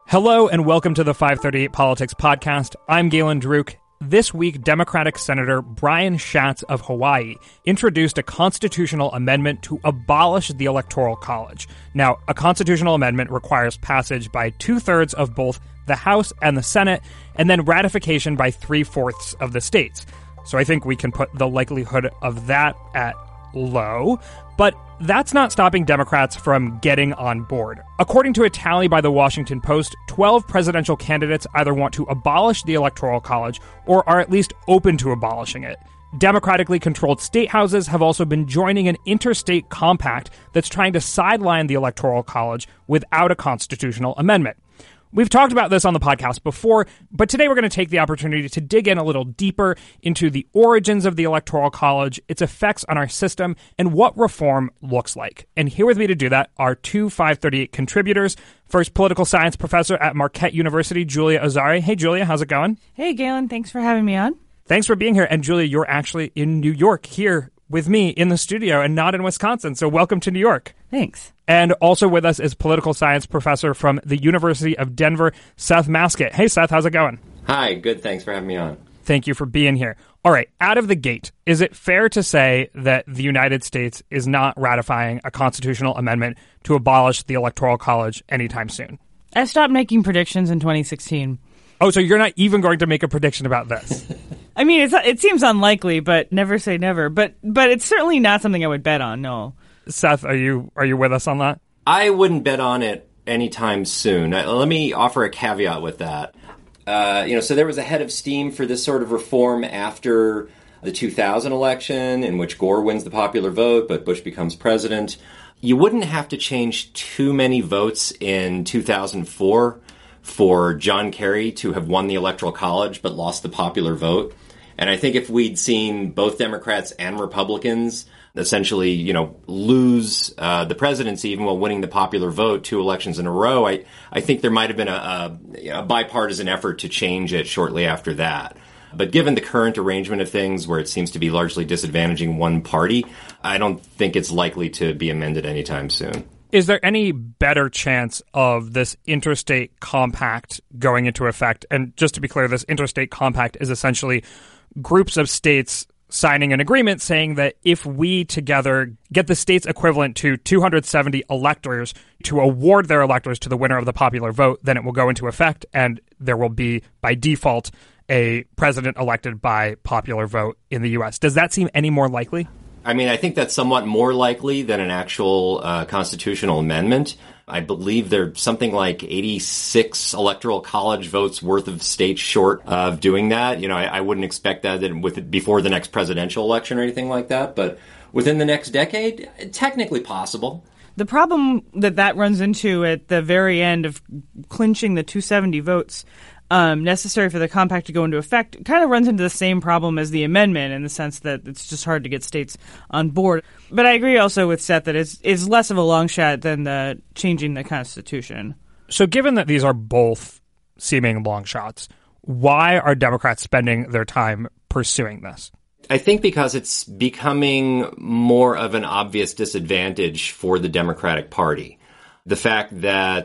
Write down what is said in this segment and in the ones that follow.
Hello and welcome to the 538 Politics Podcast. I'm Galen Druk. This week, Democratic Senator Brian Schatz of Hawaii introduced a constitutional amendment to abolish the Electoral College. Now, a constitutional amendment requires passage by two-thirds of both the House and the Senate, and then ratification by three-fourths of the states. So I think we can put the likelihood of that at low, but that's not stopping Democrats from getting on board. According to a tally by the Washington Post, 12 presidential candidates either want to abolish the Electoral College or are at least open to abolishing it. Democratically controlled state houses have also been joining an interstate compact that's trying to sideline the Electoral College without a constitutional amendment. We've talked about this on the podcast before, but today we're going to take the opportunity to dig in a little deeper into the origins of the Electoral College, its effects on our system, and what reform looks like. And here with me to do that are two 538 contributors. First, political science professor at Marquette University, Julia Azari. Hey, Julia, how's it going? Hey, Galen. Thanks for having me on. Thanks for being here. And Julia, you're actually in New York here with me in the studio and not in Wisconsin. So welcome to New York. Thanks. And also with us is political science professor from the University of Denver, Seth Maskett. Hey, Seth, how's it going? Hi, good. Thanks for having me on. Thank you for being here. All right, out of the gate, is it fair to say that the United States is not ratifying a constitutional amendment to abolish the Electoral College anytime soon? I stopped making predictions in 2016. Oh, so you're not even going to make a prediction about this? I mean, it seems unlikely, but never say never. But it's certainly not something I would bet on, no. Seth, are you with us on that? I wouldn't bet on it anytime soon. Let me offer a caveat with that. So there was a head of steam for this sort of reform after the 2000 election, in which Gore wins the popular vote, but Bush becomes president. You wouldn't have to change too many votes in 2004 for John Kerry to have won the Electoral College but lost the popular vote. And I think if we'd seen both Democrats and Republicans essentially, lose the presidency even while winning the popular vote 2 elections in a row, I think there might have been a bipartisan effort to change it shortly after that. But given the current arrangement of things, where it seems to be largely disadvantaging one party, I don't think it's likely to be amended anytime soon. Is there any better chance of this interstate compact going into effect? And just to be clear, this interstate compact is essentially groups of states signing an agreement saying that if we together get the states equivalent to 270 electors to award their electors to the winner of the popular vote, then it will go into effect and there will be, by default, a president elected by popular vote in the U.S. Does that seem any more likely? I mean, I think that's somewhat more likely than an actual constitutional amendment. I believe there's something like 86 electoral college votes worth of states short of doing that. I wouldn't expect that before the next presidential election or anything like that. But within the next decade, technically possible. The problem that runs into at the very end of clinching the 270 votes necessary for the compact to go into effect kind of runs into the same problem as the amendment, in the sense that it's just hard to get states on board. But I agree also with Seth that it's less of a long shot than the changing the Constitution. So given that these are both seeming long shots, why are Democrats spending their time pursuing this? I think because it's becoming more of an obvious disadvantage for the Democratic Party. The fact that,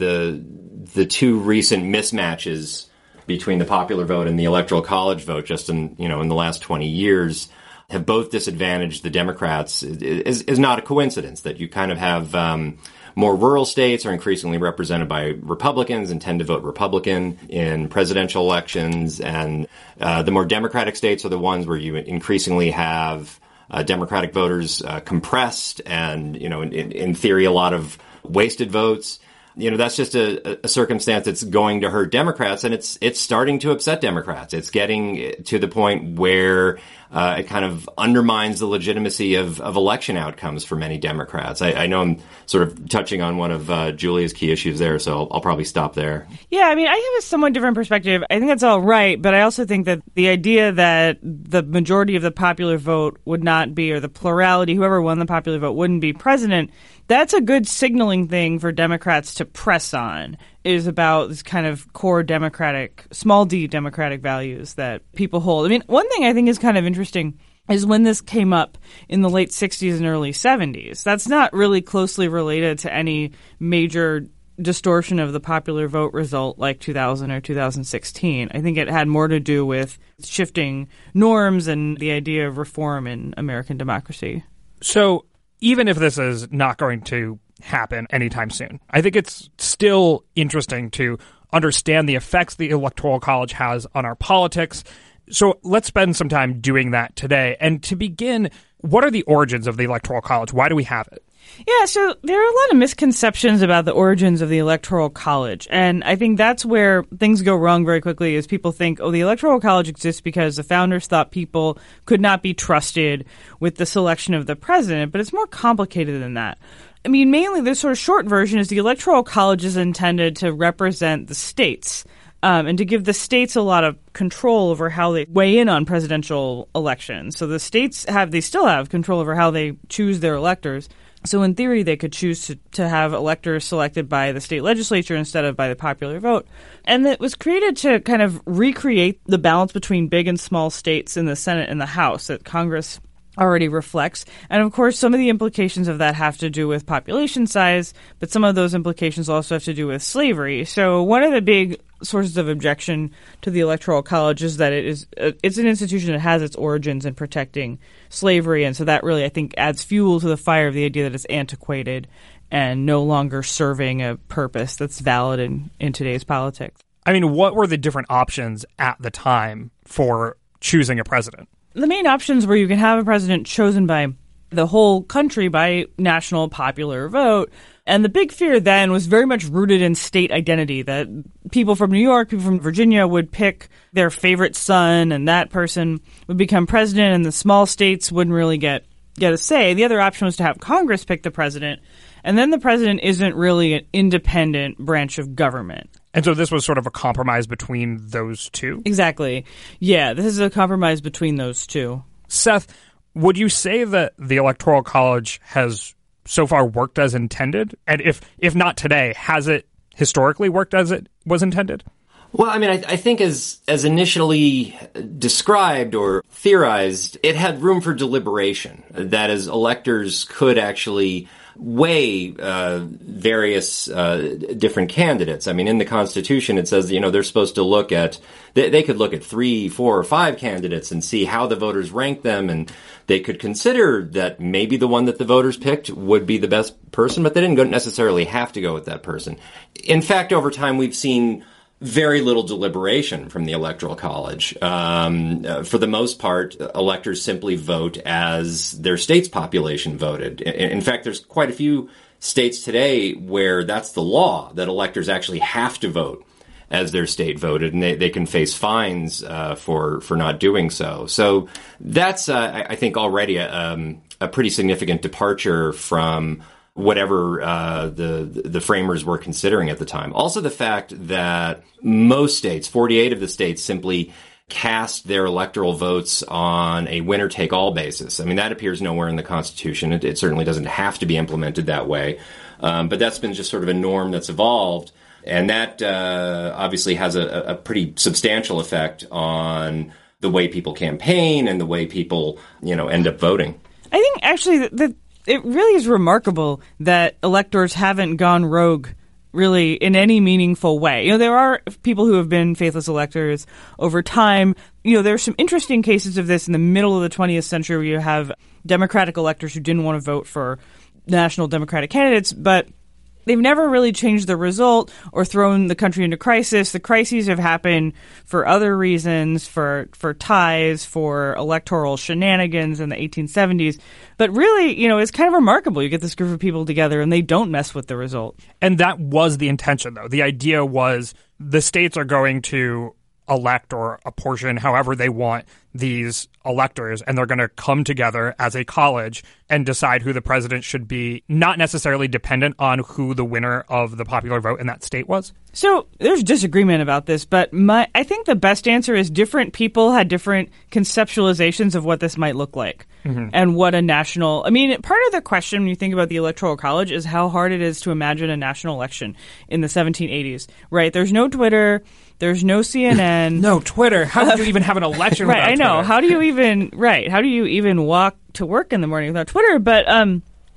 the two recent mismatches between the popular vote and the Electoral College vote just in the last 20 years have both disadvantaged the Democrats is not a coincidence. That you kind of have more rural states are increasingly represented by Republicans and tend to vote Republican in presidential elections. And the more Democratic states are the ones where you increasingly have Democratic voters compressed and, in theory, a lot of wasted votes. That's just a circumstance that's going to hurt Democrats, and it's starting to upset Democrats. It's getting to the point where it kind of undermines the legitimacy of election outcomes for many Democrats. I know I'm sort of touching on one of Julia's key issues there, so I'll probably stop there. Yeah, I mean, I have a somewhat different perspective. I think that's all right, but I also think that the idea that the majority of the popular vote would not be, or the plurality, whoever won the popular vote, wouldn't be president, that's a good signaling thing for Democrats to press on, is about this kind of core democratic, small d democratic values that people hold. I mean, one thing I think is kind of interesting is when this came up in the late 60s and early 70s. That's not really closely related to any major distortion of the popular vote result like 2000 or 2016. I think it had more to do with shifting norms and the idea of reform in American democracy. So even if this is not going to happen anytime soon, I think it's still interesting to understand the effects the Electoral College has on our politics. So let's spend some time doing that today. And to begin, what are the origins of the Electoral College? Why do we have it? Yeah, so there are a lot of misconceptions about the origins of the Electoral College. And I think that's where things go wrong very quickly is people think, oh, the Electoral College exists because the founders thought people could not be trusted with the selection of the president. But it's more complicated than that. I mean, mainly the sort of short version is the Electoral College is intended to represent the states and to give the states a lot of control over how they weigh in on presidential elections. So the states still have control over how they choose their electors. So in theory, they could choose to have electors selected by the state legislature instead of by the popular vote. And it was created to kind of recreate the balance between big and small states in the Senate and the House that Congress already reflects. And of course, some of the implications of that have to do with population size, but some of those implications also have to do with slavery. So one of the big sources of objection to the Electoral College is that it's an institution that has its origins in protecting slavery. And so that really, I think, adds fuel to the fire of the idea that it's antiquated and no longer serving a purpose that's valid in today's politics. I mean, what were the different options at the time for choosing a president? The main options were you can have a president chosen by the whole country by national popular vote. And the big fear then was very much rooted in state identity, that people from New York, people from Virginia would pick their favorite son, and that person would become president, and the small states wouldn't really get a say. The other option was to have Congress pick the president, and then the president isn't really an independent branch of government. And so this was sort of a compromise between those two? Exactly. Yeah, this is a compromise between those two. Seth, would you say that the Electoral College has so far worked as intended? And if not today, has it historically worked as it was intended? Well, I mean, I think as initially described or theorized, it had room for deliberation. That is, electors could actually weigh various different candidates. I mean, in the Constitution, it says, they're supposed to look at, they could look at 3, 4, or 5 candidates and see how the voters rank them, and they could consider that maybe the one that the voters picked would be the best person, but they didn't necessarily have to go with that person. In fact, over time, we've seen very little deliberation from the Electoral College. For the most part, electors simply vote as their state's population voted. In fact, there's quite a few states today where that's the law, that electors actually have to vote as their state voted, and they can face fines for not doing so. So that's, I think, already a pretty significant departure from whatever the framers were considering at the time. Also, the fact that most states, 48 of the states, simply cast their electoral votes on a winner-take-all basis. I mean, that appears nowhere in the Constitution. It certainly doesn't have to be implemented that way. But that's been just sort of a norm that's evolved. And that obviously has a pretty substantial effect on the way people campaign and the way people, end up voting. I think, actually, it really is remarkable that electors haven't gone rogue really in any meaningful way. There are people who have been faithless electors over time. There are some interesting cases of this in the middle of the 20th century where you have Democratic electors who didn't want to vote for national Democratic candidates, but they've never really changed the result or thrown the country into crisis. The crises have happened for other reasons, for ties, for electoral shenanigans in the 1870s. But really, it's kind of remarkable. You get this group of people together and they don't mess with the result. And that was the intention, though. The idea was the states are going to elect or apportion however they want these electors, and they're going to come together as a college and decide who the president should be, not necessarily dependent on who the winner of the popular vote in that state was? So there's disagreement about this, but I think the best answer is different people had different conceptualizations of what this might look like and what a national... I mean, part of the question when you think about the Electoral College is how hard it is to imagine a national election in the 1780s, right? There's no Twitter... There's no CNN. No Twitter. How would you even have an election without Twitter? Right, I know. Twitter? How do you even walk to work in the morning without Twitter? But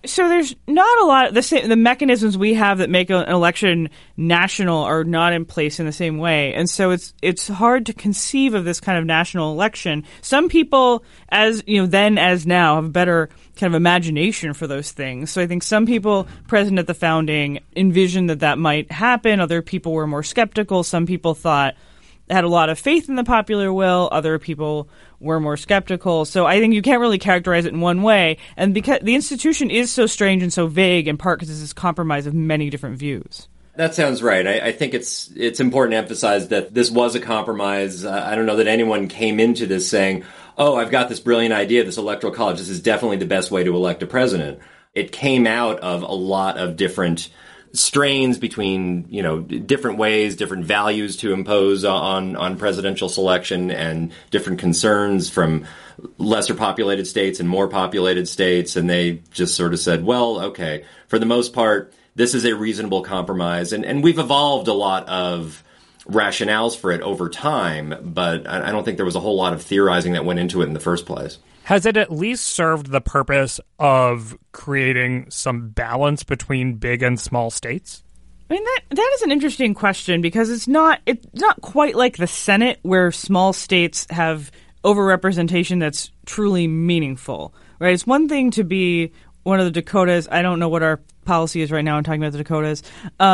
So there's not a lot the mechanisms we have that make an election national are not in place in the same way, and so it's hard to conceive of this kind of national election. Some people, as then as now, have a better kind of imagination for those things. So I think some people present at the founding envisioned that might happen. Other people were more skeptical. Some people had a lot of faith in the popular will. Other people were more skeptical. So I think you can't really characterize it in one way. And because the institution is so strange and so vague, in part because it's this compromise of many different views. That sounds right. I think it's important to emphasize that this was a compromise. I don't know that anyone came into this saying, oh, I've got this brilliant idea, this electoral college. This is definitely the best way to elect a president. It came out of a lot of different strains between, different ways, different values to impose on presidential selection, and different concerns from lesser populated states and more populated states. And they just sort of said, well, okay, for the most part, this is a reasonable compromise. And we've evolved a lot of rationales for it over time, but I don't think there was a whole lot of theorizing that went into it in the first place. Has it at least served the purpose of creating some balance between big and small states? I mean, that is an interesting question, because it's not quite like the Senate, where small states have overrepresentation that's truly meaningful, right? It's one thing to be one of the Dakotas. I don't know what our policy is right now. I'm talking about the Dakotas.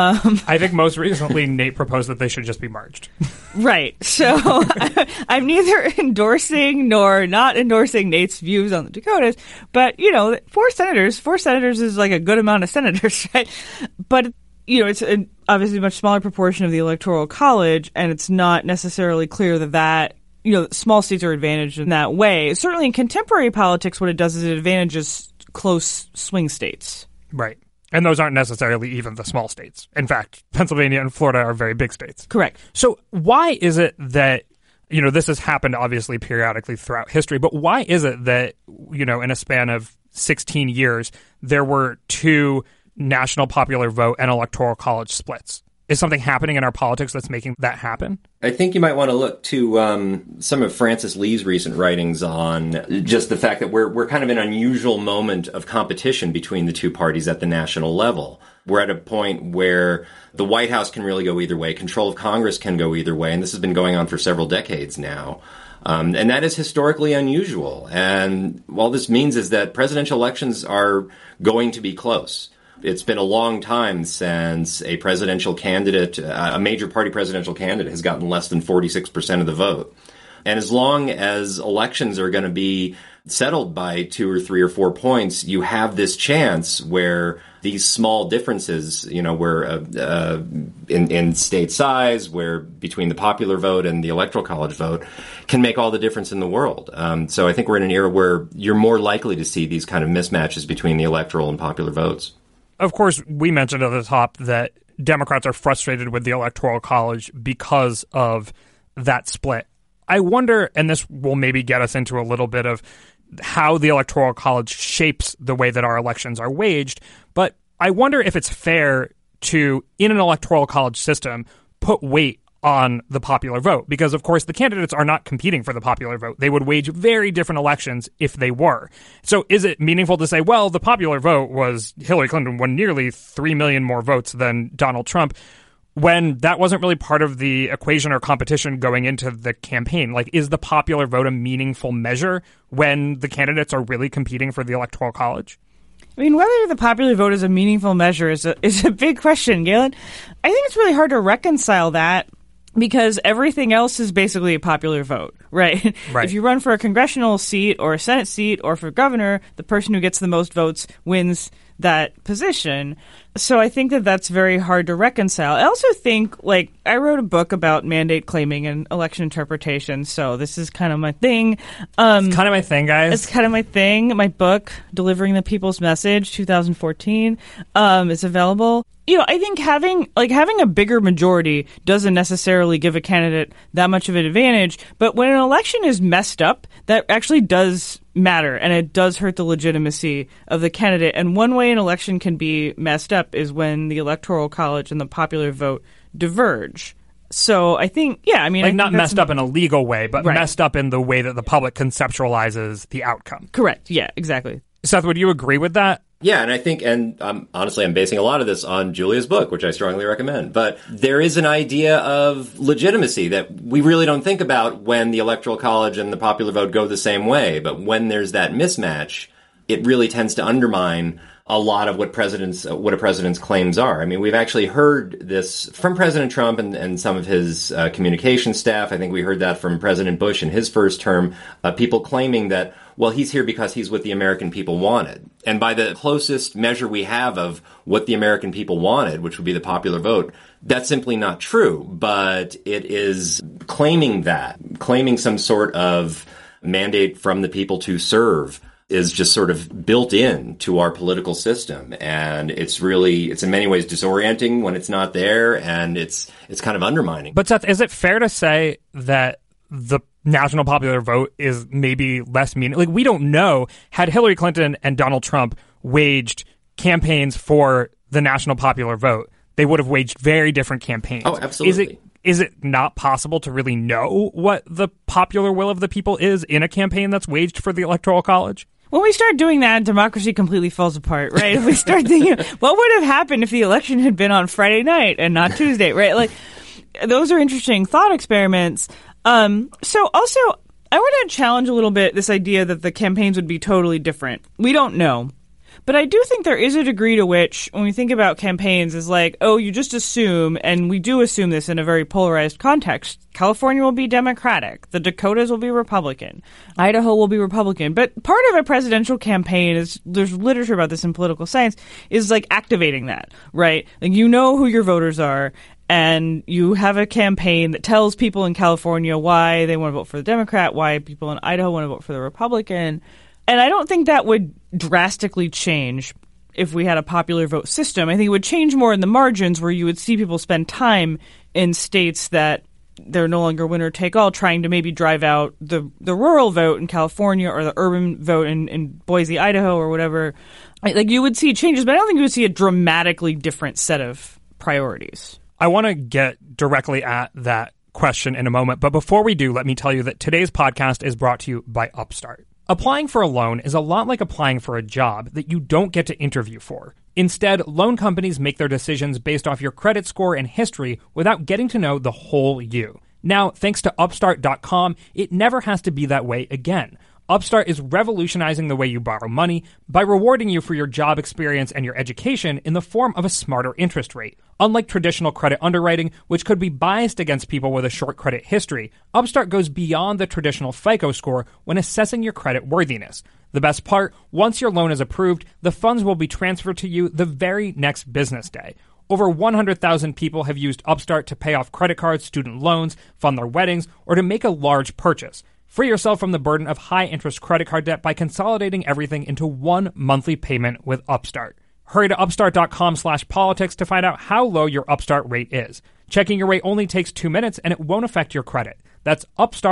I think most recently Nate proposed that they should just be merged. Right. So I'm neither endorsing nor not endorsing Nate's views on the Dakotas. But, four senators is like a good amount of senators, right? But, it's obviously a much smaller proportion of the Electoral College, and it's not necessarily clear that small states are advantaged in that way. Certainly in contemporary politics, what it does is it advantages close swing states. Right. And those aren't necessarily even the small states. In fact, Pennsylvania and Florida are very big states. Correct. So why is it that, this has happened obviously periodically throughout history, but why is it that, in a span of 16 years, there were two national popular vote and electoral college splits? Is something happening in our politics that's making that happen? I think you might want to look to some of Francis Lee's recent writings on just the fact that we're kind of in an unusual moment of competition between the two parties at the national level. We're at a point where the White House can really go either way. Control of Congress can go either way. And this has been going on for several decades now. And that is historically unusual. And all this means is that presidential elections are going to be close. It's been a long time since a presidential candidate, a major party presidential candidate, has gotten less than 46% of the vote. And as long as elections are going to be settled by 2 or 3 or 4 points, you have this chance where these small differences, where in state size, where between the popular vote and the electoral college vote, can make all the difference in the world. So I think we're in an era where you're more likely to see these kind of mismatches between the electoral and popular votes. Of course, we mentioned at the top that Democrats are frustrated with the Electoral College because of that split. I wonder, and this will maybe get us into a little bit of how the Electoral College shapes the way that our elections are waged, but I wonder if it's fair to, in an Electoral College system, put weight on the popular vote, because of course the candidates are not competing for the popular vote. They would wage very different elections if they were. So is it meaningful to say, well, the popular vote was Hillary Clinton won nearly 3 million more votes than Donald Trump, when that wasn't really part of the equation or competition going into the campaign? Like, is the popular vote a meaningful measure when the candidates are really competing for the Electoral College? I mean, whether the popular vote is a meaningful measure is a big question, Galen. I think it's really hard to reconcile that, because everything else is basically a popular vote, right? Right. If you run for a congressional seat or a Senate seat or for governor, the person who gets the most votes wins that position. So I think that's very hard to reconcile. I also think, I wrote a book about mandate claiming and election interpretation, so this is kind of my thing. It's kind of my thing, guys. It's kind of my thing. My book, Delivering the People's Message, 2014, is available. I think having a bigger majority doesn't necessarily give a candidate that much of an advantage, but when an election is messed up, that actually does matter, and it does hurt the legitimacy of the candidate. And one way an election can be messed up is when the Electoral College and the popular vote diverge. So I think, not messed up in a legal way, but right. Messed up in the way that the public conceptualizes the outcome. Correct. Yeah, exactly. Seth, would you agree with that? Yeah, and I think, and honestly, I'm basing a lot of this on Julia's book, which I strongly recommend. But there is an idea of legitimacy that we really don't think about when the Electoral College and the popular vote go the same way. But when there's that mismatch, it really tends to undermine a lot of what a president's claims are. I mean, we've actually heard this from President Trump and some of his communication staff. I think we heard that from President Bush in his first term, people claiming that, well, he's here because he's what the American people wanted. And by the closest measure we have of what the American people wanted, which would be the popular vote, that's simply not true. But it is claiming some sort of mandate from the people to serve is just sort of built in to our political system. And it's in many ways disorienting when it's not there, and it's kind of undermining. But Seth, is it fair to say that the national popular vote is maybe less meaningful? Like, we don't know. Had Hillary Clinton and Donald Trump waged campaigns for the national popular vote, they would have waged very different campaigns. Oh, absolutely. Is it not possible to really know what the popular will of the people is in a campaign that's waged for the Electoral College? When we start doing that, democracy completely falls apart, right? If we start thinking, what would have happened if the election had been on Friday night and not Tuesday, right? Like, those are interesting thought experiments. So also, I want to challenge a little bit this idea that the campaigns would be totally different. We don't know. But I do think there is a degree to which, when we think about campaigns, is like, oh, you just assume, and we do assume this in a very polarized context, California will be Democratic, the Dakotas will be Republican, Idaho will be Republican. But part of a presidential campaign is, there's literature about this in political science, is like activating that, right? Like, you know who your voters are, and you have a campaign that tells people in California why they want to vote for the Democrat, why people in Idaho want to vote for the Republican. And I don't think that would drastically change if we had a popular vote system. I think it would change more in the margins, where you would see people spend time in states that they're no longer winner take all, trying to maybe drive out the rural vote in California or the urban vote in Boise, Idaho, or whatever. Like, you would see changes, but I don't think you would see a dramatically different set of priorities. I want to get directly at that question in a moment, but before we do, let me tell you that today's podcast is brought to you by Upstart. Applying for a loan is a lot like applying for a job that you don't get to interview for. Instead, loan companies make their decisions based off your credit score and history without getting to know the whole you. Now, thanks to Upstart.com, it never has to be that way again. Upstart is revolutionizing the way you borrow money by rewarding you for your job experience and your education in the form of a smarter interest rate. Unlike traditional credit underwriting, which could be biased against people with a short credit history, Upstart goes beyond the traditional FICO score when assessing your credit worthiness. The best part, once your loan is approved, the funds will be transferred to you the very next business day. Over 100,000 people have used Upstart to pay off credit cards, student loans, fund their weddings, or to make a large purchase. Free yourself from the burden of high-interest credit card debt by consolidating everything into one monthly payment with Upstart. Hurry to upstart.com/politics to find out how low your Upstart rate is. Checking your rate only takes 2 minutes, and it won't affect your credit. That's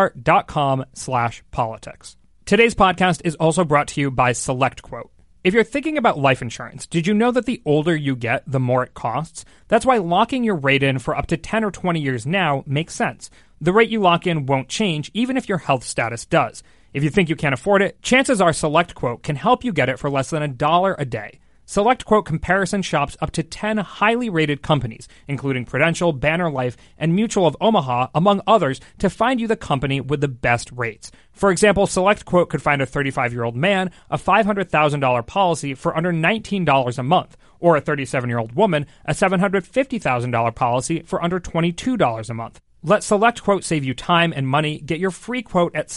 upstart.com/politics. Today's podcast is also brought to you by SelectQuote. If you're thinking about life insurance, did you know that the older you get, the more it costs? That's why locking your rate in for up to 10 or 20 years now makes sense. The rate you lock in won't change, even if your health status does. If you think you can't afford it, chances are SelectQuote can help you get it for less than $1 a day. SelectQuote comparison shops up to 10 highly rated companies, including Prudential, Banner Life, and Mutual of Omaha, among others, to find you the company with the best rates. For example, SelectQuote could find a 35-year-old man a $500,000 policy for under $19 a month, or a 37-year-old woman a $750,000 policy for under $22 a month. Let SelectQuote save you time and money. Get your free quote at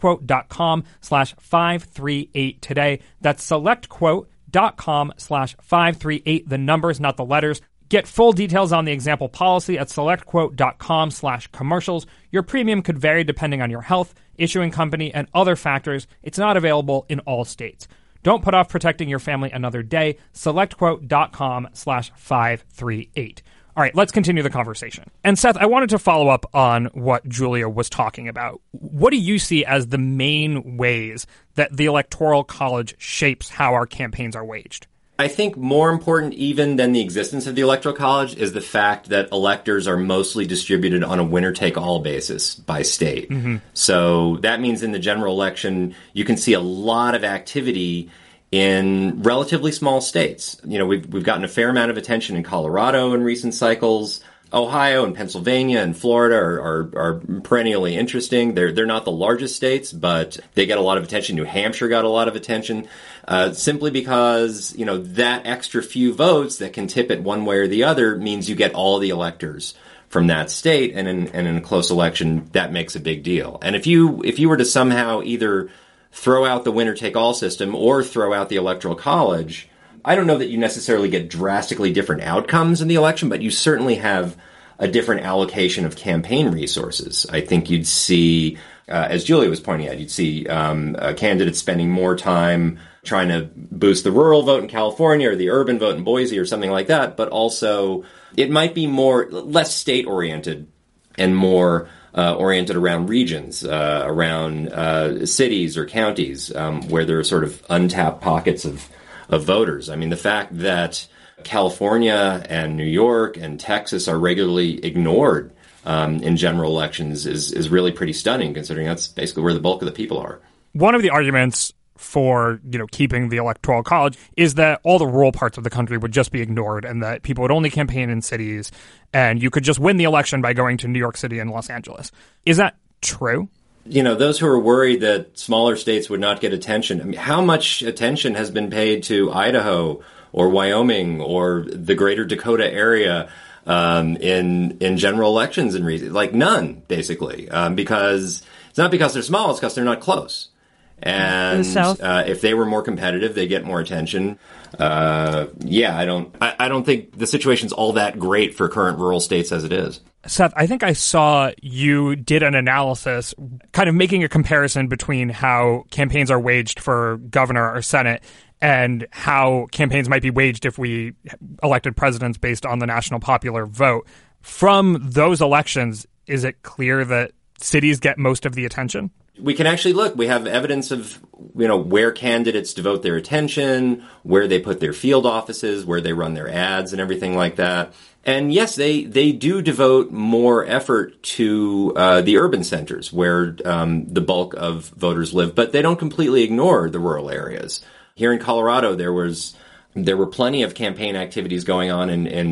selectquote.com/538 today. That's selectquote.com/538. The numbers, not the letters. Get full details on the example policy at selectquote.com/commercials. Your premium could vary depending on your health, issuing company, and other factors. It's not available in all states. Don't put off protecting your family another day. Selectquote.com/538. All right, let's continue the conversation. And Seth, I wanted to follow up on what Julia was talking about. What do you see as the main ways that the Electoral College shapes how our campaigns are waged? I think more important even than the existence of the Electoral College is the fact that electors are mostly distributed on a winner-take-all basis by state. Mm-hmm. So that means in the general election, you can see a lot of activity in relatively small states. We've gotten a fair amount of attention in Colorado in recent cycles. Ohio and Pennsylvania and Florida are perennially interesting. They're not the largest states, but they get a lot of attention. New Hampshire got a lot of attention, simply because, that extra few votes that can tip it one way or the other means you get all the electors from that state, and in a close election, that makes a big deal. And if you were to somehow either throw out the winner-take-all system or throw out the Electoral College, I don't know that you necessarily get drastically different outcomes in the election, but you certainly have a different allocation of campaign resources. I think you'd see, as Julia was pointing out, you'd see candidates spending more time trying to boost the rural vote in California or the urban vote in Boise or something like that, but also it might be less state-oriented and more oriented around regions, around cities or counties, where there are sort of untapped pockets of voters. I mean, the fact that California and New York and Texas are regularly ignored in general elections is really pretty stunning, considering that's basically where the bulk of the people are. One of the arguments for keeping the Electoral College is that all the rural parts of the country would just be ignored, and that people would only campaign in cities, and you could just win the election by going to New York City and Los Angeles. Is that true? Those who are worried that smaller states would not get attention, I mean, how much attention has been paid to Idaho or Wyoming or the greater Dakota area in general elections in recent? Like none, basically, because it's not because they're small, it's because they're not close. And if they were more competitive, they get more attention. I don't think the situation's all that great for current rural states as it is. Seth, I think I saw you did an analysis kind of making a comparison between how campaigns are waged for governor or Senate and how campaigns might be waged if we elected presidents based on the national popular vote. From those elections, is it clear that cities get most of the attention? We can actually look. We have evidence of, where candidates devote their attention, where they put their field offices, where they run their ads and everything like that. And yes, they do devote more effort to the urban centers where the bulk of voters live, but they don't completely ignore the rural areas. Here in Colorado, there were plenty of campaign activities going on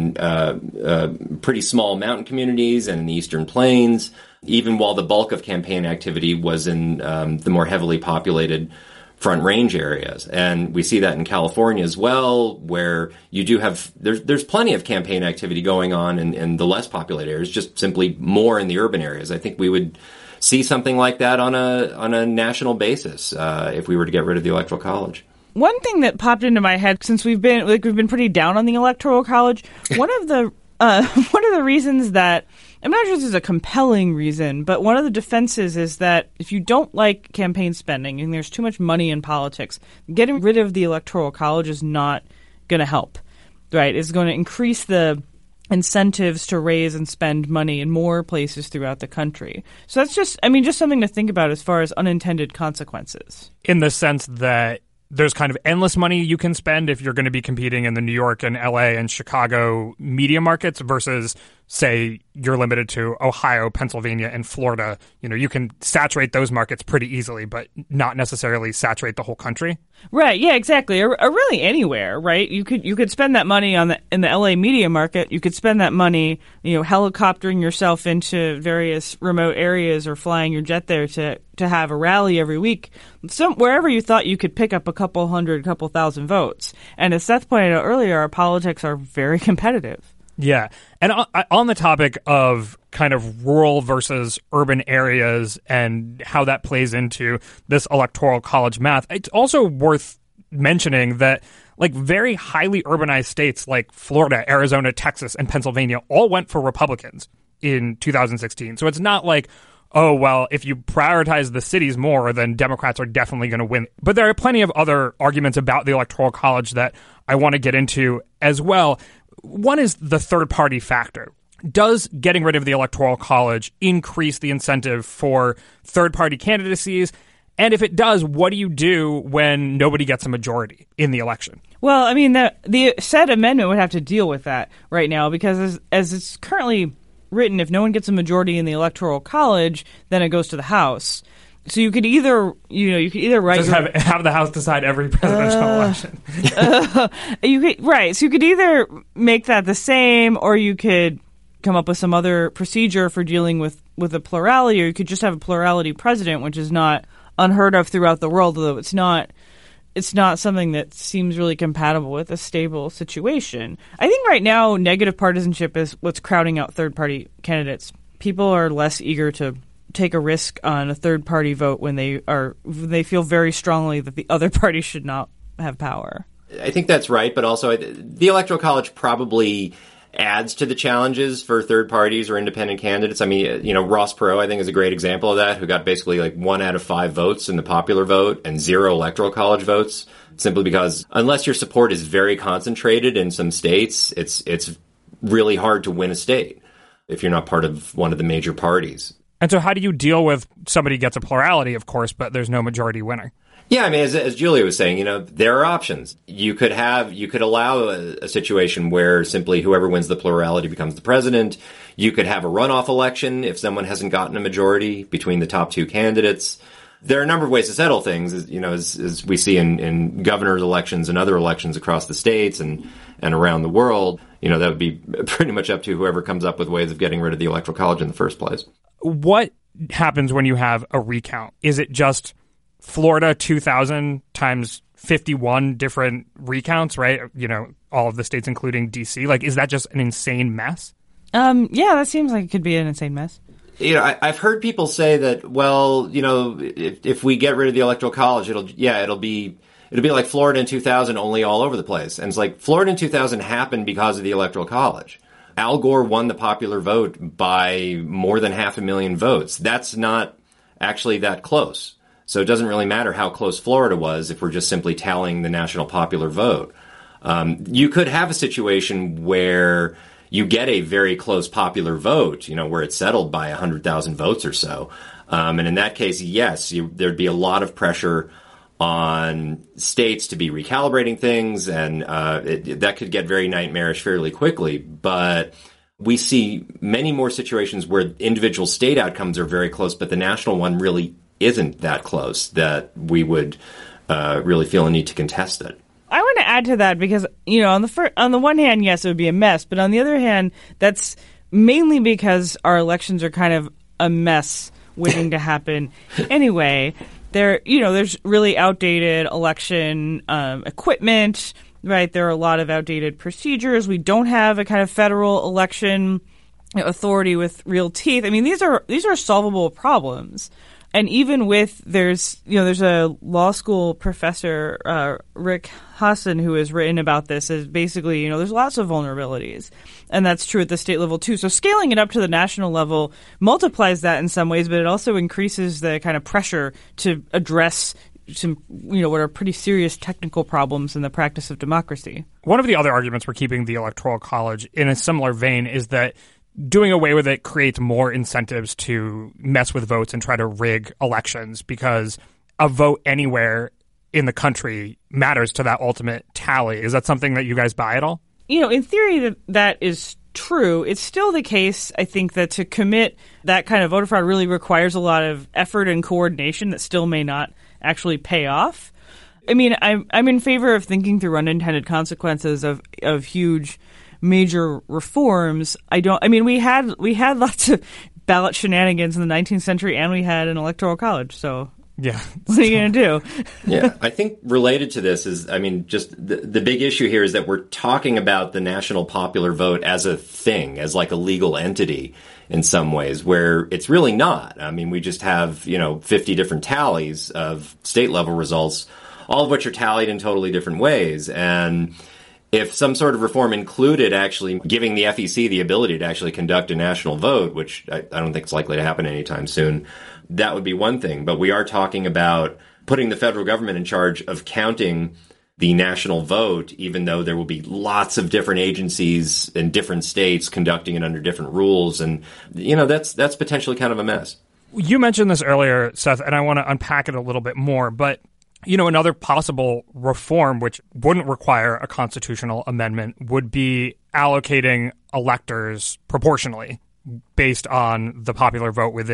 in pretty small mountain communities and in the Eastern Plains, even while the bulk of campaign activity was in the more heavily populated Front Range areas. And we see that in California as well, where you do have, there's plenty of campaign activity going on in the less populated areas, just simply more in the urban areas. I think we would see something like that on a national basis if we were to get rid of the Electoral College. One thing that popped into my head, since we've been pretty down on the Electoral College, one of the reasons that, I'm not sure this is a compelling reason, but one of the defenses is that if you don't like campaign spending and there's too much money in politics, getting rid of the Electoral College is not going to help, right? It's going to increase the incentives to raise and spend money in more places throughout the country. So that's just something to think about as far as unintended consequences. In the sense that there's kind of endless money you can spend if you're going to be competing in the New York and LA and Chicago media markets versus, say, you're limited to Ohio, Pennsylvania, and Florida. You can saturate those markets pretty easily, but not necessarily saturate the whole country. Right. Yeah, exactly. Or really anywhere, right? You could spend that money in the LA media market. You could spend that money, helicoptering yourself into various remote areas or flying your jet there to have a rally every week. Wherever you thought you could pick up a couple thousand votes. And as Seth pointed out earlier, our politics are very competitive. Yeah. And on the topic of kind of rural versus urban areas and how that plays into this Electoral College math, it's also worth mentioning that very highly urbanized states like Florida, Arizona, Texas, and Pennsylvania all went for Republicans in 2016. So it's not like, oh, well, if you prioritize the cities more, then Democrats are definitely going to win. But there are plenty of other arguments about the Electoral College that I want to get into as well. One is the third-party factor. Does getting rid of the Electoral College increase the incentive for third-party candidacies? And if it does, what do you do when nobody gets a majority in the election? Well, the said amendment would have to deal with that right now because as it's currently written, if no one gets a majority in the Electoral College, then it goes to the House. So you could either write just have the House decide every presidential election. So you could either make that the same, or you could come up with some other procedure for dealing with a plurality, or you could just have a plurality president, which is not unheard of throughout the world, although it's not something that seems really compatible with a stable situation. I think right now negative partisanship is what's crowding out third-party candidates. People are less eager to take a risk on a third-party vote when they feel very strongly that the other party should not have power. I think that's right, but also the Electoral College probably adds to the challenges for third parties or independent candidates. I mean, Ross Perot, I think, is a great example of that, who got basically like 1 out of 5 votes in the popular vote and 0 Electoral College votes, simply because unless your support is very concentrated in some states, it's really hard to win a state if you're not part of one of the major parties. And so how do you deal with somebody gets a plurality, of course, but there's no majority winner? Yeah, I mean, as Julia was saying, there are options. You could allow a situation where simply whoever wins the plurality becomes the president. You could have a runoff election if someone hasn't gotten a majority between the top 2 candidates. There are a number of ways to settle things, as we see in governor's elections and other elections across the states and around the world. That would be pretty much up to whoever comes up with ways of getting rid of the Electoral College in the first place. What happens when you have a recount? Is it just Florida 2000 times 51 different recounts, right? All of the states, including D.C. Like, is that just an insane mess? Yeah, that seems like it could be an insane mess. I've heard people say that, well, if we get rid of the Electoral College, it'll be like Florida in 2000, only all over the place. And it's like Florida in 2000 happened because of the Electoral College. Al Gore won the popular vote by more than 500,000 votes. That's not actually that close. So it doesn't really matter how close Florida was if we're just simply tallying the national popular vote. You could have a situation where you get a very close popular vote, where it's settled by 100,000 votes or so. And in that case, yes, there'd be a lot of pressure on states to be recalibrating things, and that could get very nightmarish fairly quickly. But we see many more situations where individual state outcomes are very close, but the national one really isn't that close that we would really feel a need to contest it. I want to add to that because, on the one hand, yes, it would be a mess. But on the other hand, that's mainly because our elections are kind of a mess waiting to happen anyway. There's really outdated election equipment, right? There are a lot of outdated procedures. We don't have a kind of federal election authority with real teeth. I mean, these are solvable problems. And even with there's a law school professor, Rick Hassan, who has written about this, is basically, there's lots of vulnerabilities. And that's true at the state level, too. So scaling it up to the national level multiplies that in some ways, but it also increases the kind of pressure to address some, what are pretty serious technical problems in the practice of democracy. One of the other arguments for keeping the Electoral College in a similar vein is that doing away with it creates more incentives to mess with votes and try to rig elections, because a vote anywhere in the country matters to that ultimate tally. Is that something that you guys buy at all? In theory, that is true. It's still the case, I think, that to commit that kind of voter fraud really requires a lot of effort and coordination that still may not actually pay off. I mean, I'm in favor of thinking through unintended consequences of huge major reforms. We had lots of ballot shenanigans in the 19th century, and we had an electoral college. So yeah, what are you going to do? Yeah, I think related to this is, just the big issue here is that we're talking about the national popular vote as a thing, as like a legal entity in some ways, where it's really not. I mean, we just have, 50 different tallies of state level results, all of which are tallied in totally different ways. And if some sort of reform included actually giving the FEC the ability to actually conduct a national vote, which I don't think is likely to happen anytime soon, that would be one thing. But we are talking about putting the federal government in charge of counting the national vote, even though there will be lots of different agencies in different states conducting it under different rules. And, that's potentially kind of a mess. You mentioned this earlier, Seth, and I want to unpack it a little bit more. But another possible reform, which wouldn't require a constitutional amendment, would be allocating electors proportionally based on the popular vote within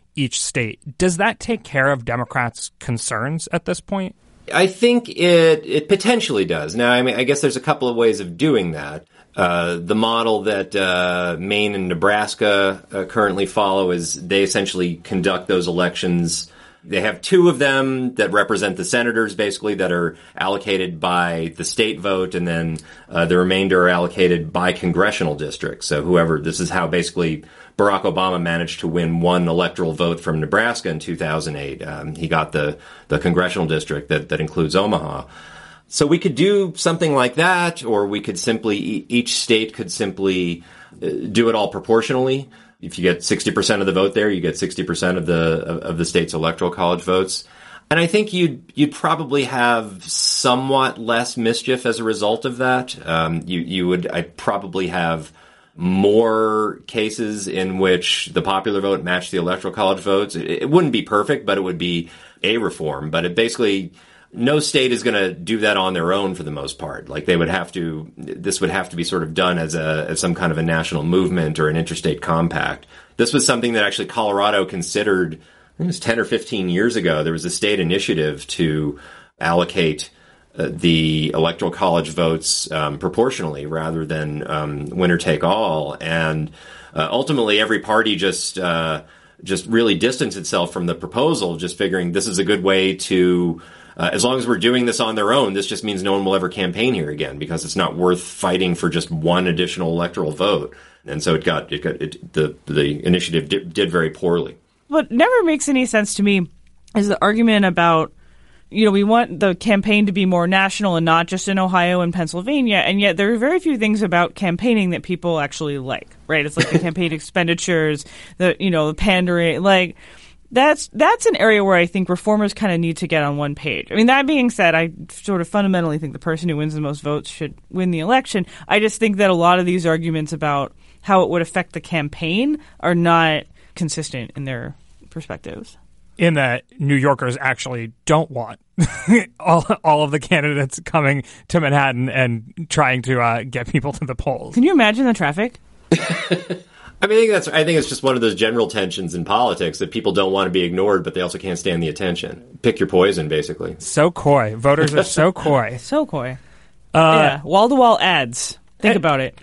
each state. Does that take care of Democrats' concerns at this point? I think it potentially does. Now, I mean, I guess there's a couple of ways of doing that. The model that Maine and Nebraska currently follow is they essentially conduct those elections. They have two of them that represent the senators, basically, that are allocated by the state vote, and then the remainder are allocated by congressional districts. So this is how basically Barack Obama managed to win one electoral vote from Nebraska in 2008. He got the congressional district that includes Omaha. So we could do something like that, or we could each state could simply do it all proportionally. If you get 60% of the vote there, you get 60% of the state's electoral college votes. And I think you'd probably have somewhat less mischief as a result of that. I'd probably have more cases in which the popular vote matched the electoral college votes. It wouldn't be perfect, but it would be a reform. But it basically, no state is going to do that on their own for the most part. Like this would have to be sort of done as some kind of a national movement or an interstate compact. This was something that actually Colorado considered, I think it was 10 or 15 years ago. There was a state initiative to allocate the electoral college votes proportionally rather than winner take all. And ultimately every party just really distanced itself from the proposal, just figuring this is a good way to as long as we're doing this on their own, this just means no one will ever campaign here again because it's not worth fighting for just one additional electoral vote. And so the initiative did very poorly. What never makes any sense to me is the argument about, we want the campaign to be more national and not just in Ohio and Pennsylvania, and yet there are very few things about campaigning that people actually like, right? It's like the campaign expenditures, the pandering, like that's an area where I think reformers kind of need to get on one page. I mean, that being said, I sort of fundamentally think the person who wins the most votes should win the election. I just think that a lot of these arguments about how it would affect the campaign are not consistent in their perspectives. In that New Yorkers actually don't want all of the candidates coming to Manhattan and trying to get people to the polls. Can you imagine the traffic? I think it's just one of those general tensions in politics that people don't want to be ignored, but they also can't stand the attention. Pick your poison, basically. So coy. Voters are so coy. So coy. Yeah, wall-to-wall ads. Think about it.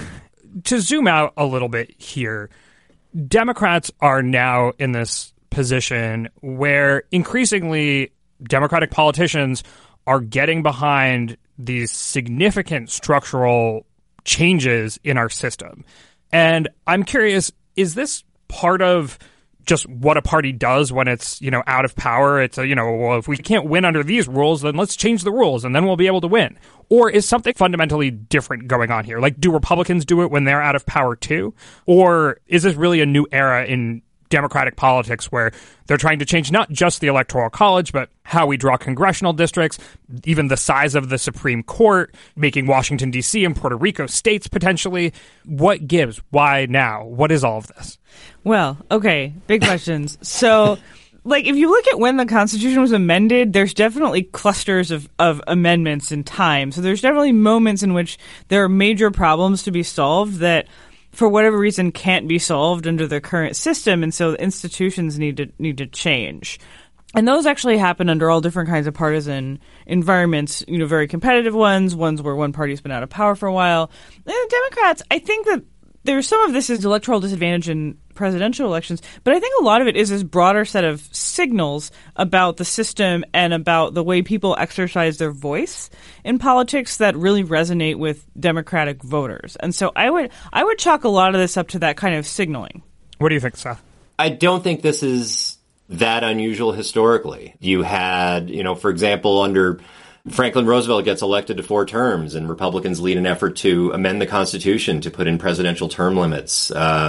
To zoom out a little bit here, Democrats are now in this position where increasingly Democratic politicians are getting behind these significant structural changes in our system. And I'm curious, is this part of just what a party does when it's, out of power? It's well, if we can't win under these rules, then let's change the rules and then we'll be able to win. Or is something fundamentally different going on here? Like, do Republicans do it when they're out of power too? Or is this really a new era in Democratic politics where they're trying to change not just the Electoral College, but how we draw congressional districts, even the size of the Supreme Court, making Washington, D.C. and Puerto Rico states potentially? What gives? Why now? What is all of this? Well, okay, big questions. So, if you look at when the Constitution was amended, there's definitely clusters of amendments in time. So there's definitely moments in which there are major problems to be solved that for whatever reason can't be solved under the current system, and so the institutions need to change. And those actually happen under all different kinds of partisan environments, very competitive ones where one party's been out of power for a while. And Democrats, I think that there's some of this is electoral disadvantage in presidential elections, but I think a lot of it is this broader set of signals about the system and about the way people exercise their voice in politics that really resonate with Democratic voters. And so I would chalk a lot of this up to that kind of signaling. What do you think, Seth? I don't think this is that unusual historically. You had, for example, under Franklin Roosevelt gets elected to 4 terms, and Republicans lead an effort to amend the Constitution to put in presidential term limits.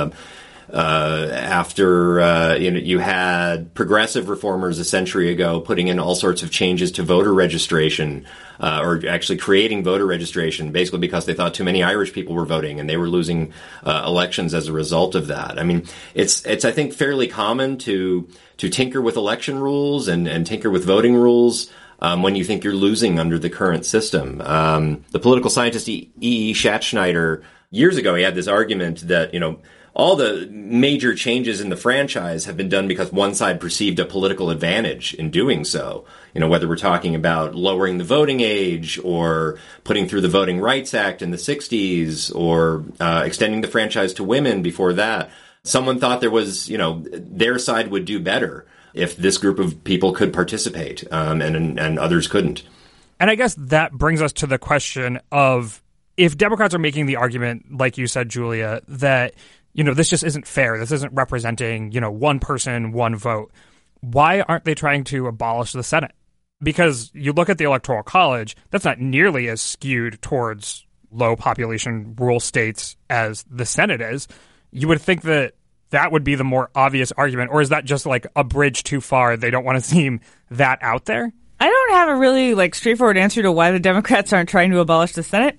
After you had progressive reformers a century ago putting in all sorts of changes to voter registration, or actually creating voter registration, basically because they thought too many Irish people were voting and they were losing elections as a result of that. I mean, it's I think fairly common to tinker with election rules and tinker with voting rules when you think you're losing under the current system. The political scientist E.E. Schatzschneider, years ago, he had this argument that, all the major changes in the franchise have been done because one side perceived a political advantage in doing so. Whether we're talking about lowering the voting age or putting through the Voting Rights Act in the 60s or extending the franchise to women before that. Someone thought there was, their side would do better if this group of people could participate and others couldn't. And I guess that brings us to the question of if Democrats are making the argument, like you said, Julia, that this just isn't fair. This isn't representing, one person, one vote. Why aren't they trying to abolish the Senate? Because you look at the Electoral College, that's not nearly as skewed towards low population rural states as the Senate is. You would think that that would be the more obvious argument, or is that just like a bridge too far? They don't want to seem that out there? I don't have a really straightforward answer to why the Democrats aren't trying to abolish the Senate.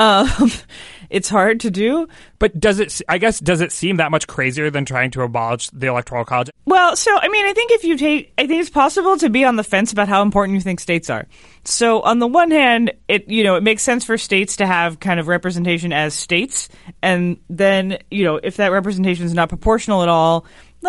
It's hard to do. But does it seem that much crazier than trying to abolish the Electoral College? Well, so, I think I think it's possible to be on the fence about how important you think states are. So on the one hand, it makes sense for states to have kind of representation as states. And then, if that representation is not proportional at all,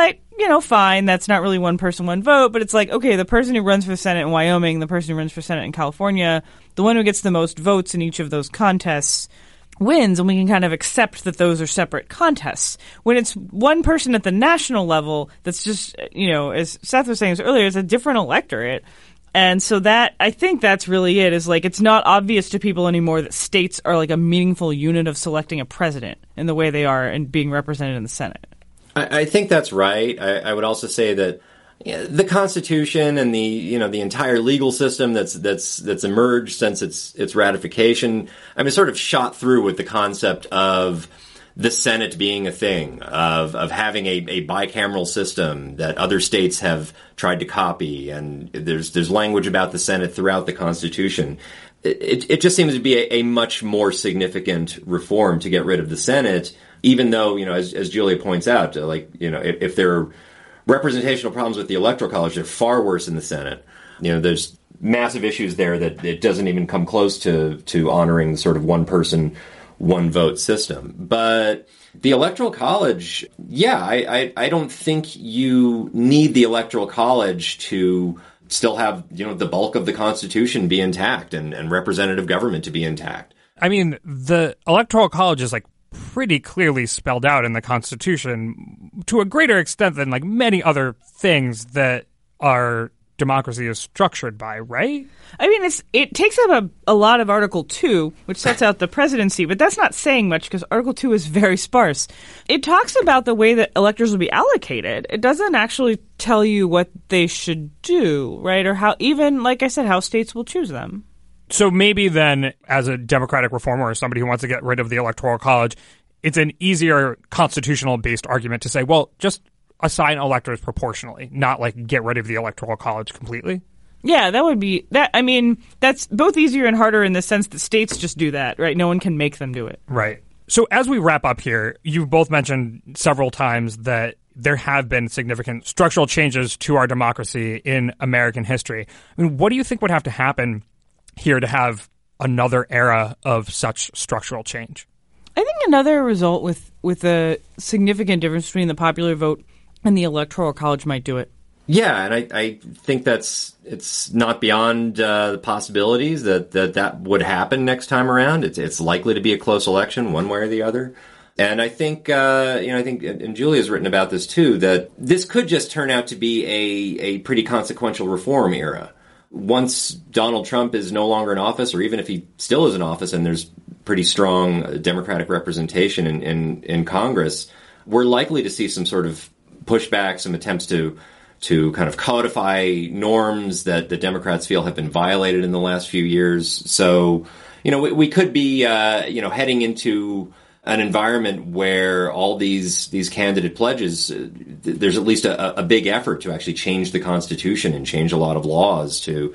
fine, that's not really one person, one vote, but it's okay, the person who runs for Senate in Wyoming, the person who runs for Senate in California, the one who gets the most votes in each of those contests wins, and we can kind of accept that those are separate contests. When it's one person at the national level, that's just, as Seth was saying earlier, it's a different electorate. And so that, I think that's really it, is it's not obvious to people anymore that states are a meaningful unit of selecting a president in the way they are and being represented in the Senate. I think that's right. I would also say that the Constitution and the entire legal system that's emerged since its ratification, sort of shot through with the concept of the Senate being a thing, of having a bicameral system that other states have tried to copy, and there's language about the Senate throughout the Constitution. It just seems to be a much more significant reform to get rid of the Senate, even though, as Julia points out, if there are representational problems with the Electoral College, they're far worse in the Senate. There's massive issues there that it doesn't even come close to honoring the sort of one person, one vote system. But the Electoral College, I don't think you need the Electoral College to still have, the bulk of the Constitution be intact and representative government to be intact. The Electoral College is pretty clearly spelled out in the Constitution to a greater extent than many other things that our democracy is structured by, right? It takes up a lot of Article 2, which sets out the presidency, but that's not saying much because Article 2 is very sparse. It talks about the way that electors will be allocated. It doesn't actually tell you what they should do, right? Or how, even, like I said, how states will choose them. So maybe then, as a Democratic reformer or somebody who wants to get rid of the Electoral College, it's an easier constitutional-based argument to say, well, just assign electors proportionally, not get rid of the Electoral College completely. Yeah, that would be that. That's both easier and harder in the sense that states just do that, right? No one can make them do it. Right. So as we wrap up here, you've both mentioned several times that there have been significant structural changes to our democracy in American history. What do you think would have to happen here to have another era of such structural change? I think another result with a significant difference between the popular vote and the Electoral College might do it. Yeah, and I think it's not beyond the possibilities that would happen next time around. It's likely to be a close election, one way or the other. And I think, and Julia's written about this too, that this could just turn out to be a pretty consequential reform era. Once Donald Trump is no longer in office, or even if he still is in office and there's pretty strong Democratic representation in Congress, we're likely to see some sort of pushback, some attempts to kind of codify norms that the Democrats feel have been violated in the last few years. So, we could be, heading into an environment where all these candidate pledges, there's at least a big effort to actually change the Constitution and change a lot of laws to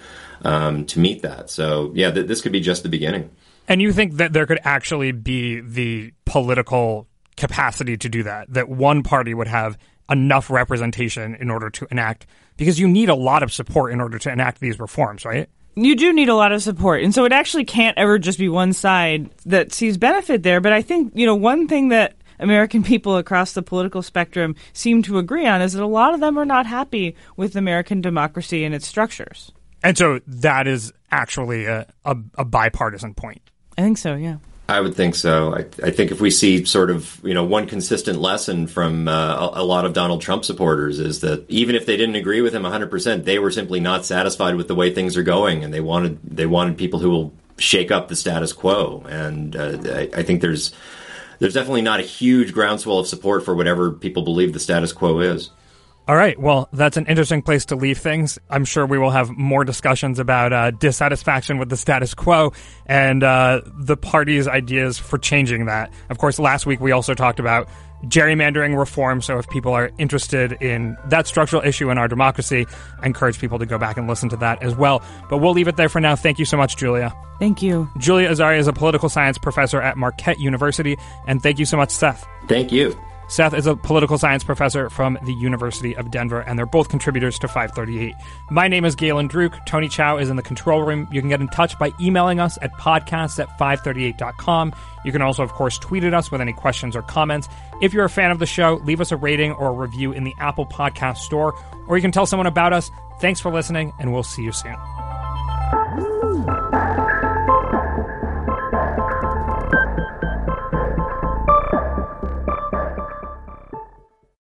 meet that. So, yeah, this could be just the beginning. And you think that there could actually be the political capacity to do that one party would have enough representation in order to enact, because you need a lot of support in order to enact these reforms, right? You do need a lot of support. And so it actually can't ever just be one side that sees benefit there. But I think, one thing that, American people across the political spectrum seem to agree on is that a lot of them are not happy with American democracy and its structures. And so that is actually a bipartisan point. I think so, yeah. I would think so. I think if we see sort of, one consistent lesson from a lot of Donald Trump supporters is that even if they didn't agree with him 100%, they were simply not satisfied with the way things are going, and they wanted people who will shake up the status quo. And I think there's definitely not a huge groundswell of support for whatever people believe the status quo is. All right. Well, that's an interesting place to leave things. I'm sure we will have more discussions about dissatisfaction with the status quo and the party's ideas for changing that. Of course, last week we also talked about gerrymandering reform. So if people are interested in that structural issue in our democracy, I encourage people to go back and listen to that as well. But we'll leave it there for now. Thank you so much, Julia. Thank you. Julia Azaria is a political science professor at Marquette University. And thank you so much, Seth. Thank you. Seth is a political science professor from the University of Denver, and they're both contributors to 538. My name is Galen Druk. Tony Chow is in the control room. You can get in touch by emailing us at podcasts@538.com. You can also, of course, tweet at us with any questions or comments. If you're a fan of the show, leave us a rating or a review in the Apple Podcast Store, or you can tell someone about us. Thanks for listening, and we'll see you soon.